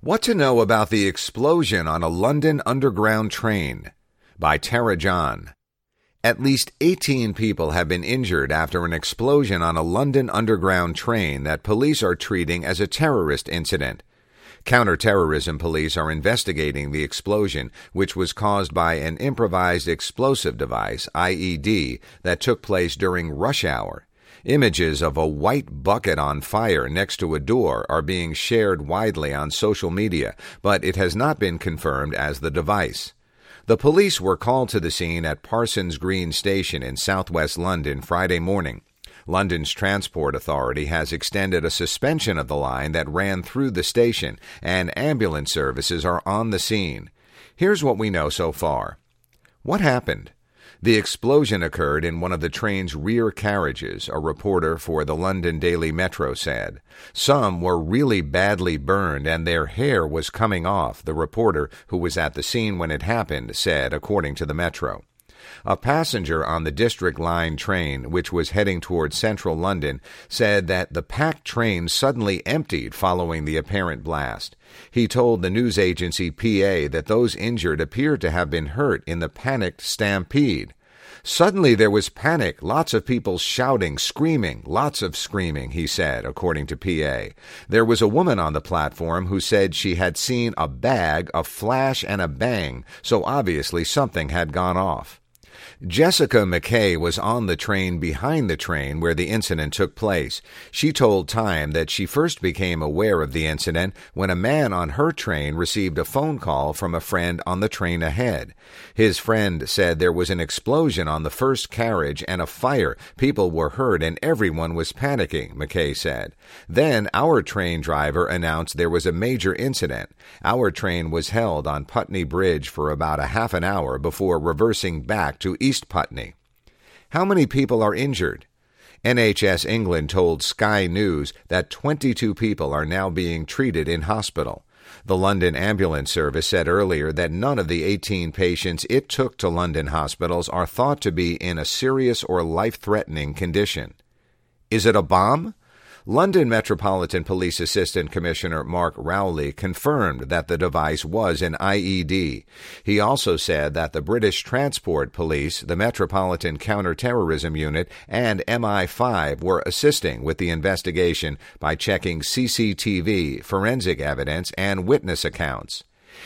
What to Know About the Explosion on a London Underground Train by Tara John. At least 18 people have been injured after an explosion on a London Underground train that police are treating as a terrorist incident. Counter-terrorism police are investigating the explosion, which was caused by an improvised explosive device, IED, that took place during rush hour. Images of a white bucket on fire next to a door are being shared widely on social media, but it has not been confirmed as the device. The police were called to the scene at Parsons Green Station in southwest London Friday morning. London's Transport Authority has extended a suspension of the line that ran through the station, and ambulance services are on the scene. Here's what we know so far. What happened? The explosion occurred in one of the train's rear carriages, a reporter for the London Daily Metro said. Some were really badly burned and their hair was coming off, the reporter, who was at the scene when it happened, said, according to the Metro. A passenger on the District Line train, which was heading towards central London, said that the packed train suddenly emptied following the apparent blast. He told the news agency PA that those injured appeared to have been hurt in the panicked stampede. Suddenly there was panic, lots of people shouting, screaming, lots of screaming, he said, according to PA. There was a woman on the platform who said she had seen a bag, a flash, and a bang, so obviously something had gone off. Jessica McKay was on the train behind the train where the incident took place. She told Time that she first became aware of the incident when a man on her train received a phone call from a friend on the train ahead. His friend said there was an explosion on the first carriage and a fire. People were hurt and everyone was panicking, McKay said. Then our train driver announced there was a major incident. Our train was held on Putney Bridge for about a half an hour before reversing back to East Putney. How many people are injured? NHS England told Sky News that 22 people are now being treated in hospital. The London Ambulance Service said earlier that none of the 18 patients it took to London hospitals are thought to be in a serious or life-threatening condition. Is it a bomb? London Metropolitan Police Assistant Commissioner Mark Rowley confirmed that the device was an IED. He also said that the British Transport Police, the Metropolitan Counter-Terrorism Unit, and MI5 were assisting with the investigation by checking CCTV, forensic evidence, and witness accounts.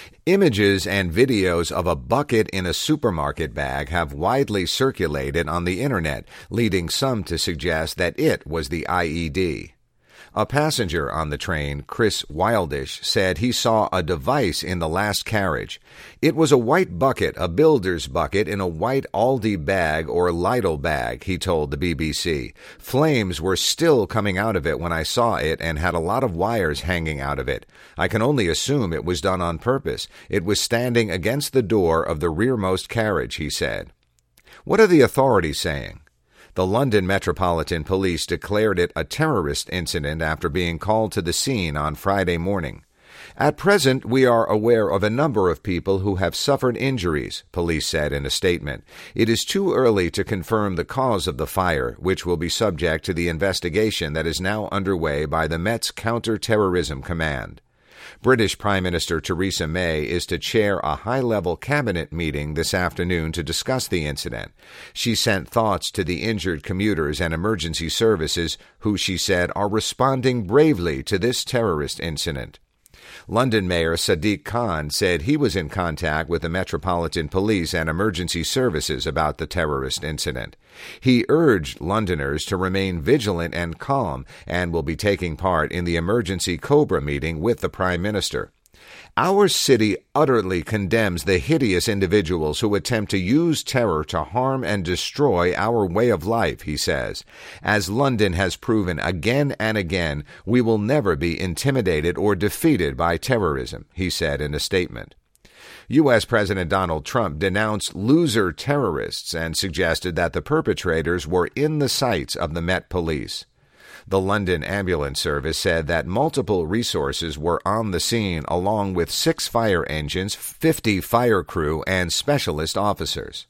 Images and videos of a bucket in a supermarket bag have widely circulated on the internet, leading some to suggest that it was the IED. A passenger on the train, Chris Wildish, said he saw a device in the last carriage. It was a white bucket, a builder's bucket in a white Aldi bag or Lidl bag, he told the BBC. Flames were still coming out of it when I saw it and had a lot of wires hanging out of it. I can only assume it was done on purpose. It was standing against the door of the rearmost carriage, he said. What are the authorities saying? The London Metropolitan Police declared it a terrorist incident after being called to the scene on Friday morning. At present, we are aware of a number of people who have suffered injuries, police said in a statement. It is too early to confirm the cause of the fire, which will be subject to the investigation that is now underway by the Met's Counter-Terrorism Command. British Prime Minister Theresa May is to chair a high-level cabinet meeting this afternoon to discuss the incident. She sent thoughts to the injured commuters and emergency services, who she said are responding bravely to this terrorist incident. London Mayor Sadiq Khan said he was in contact with the Metropolitan Police and emergency services about the terrorist incident. He urged Londoners to remain vigilant and calm and will be taking part in the emergency Cobra meeting with the Prime Minister. Our city utterly condemns the hideous individuals who attempt to use terror to harm and destroy our way of life, he says. As London has proven again and again, we will never be intimidated or defeated by terrorism, he said in a statement. U.S. President Donald Trump denounced loser terrorists and suggested that the perpetrators were in the sights of the Met Police. The London Ambulance Service said that multiple resources were on the scene along with 6 fire engines, 50 fire crew, and specialist officers.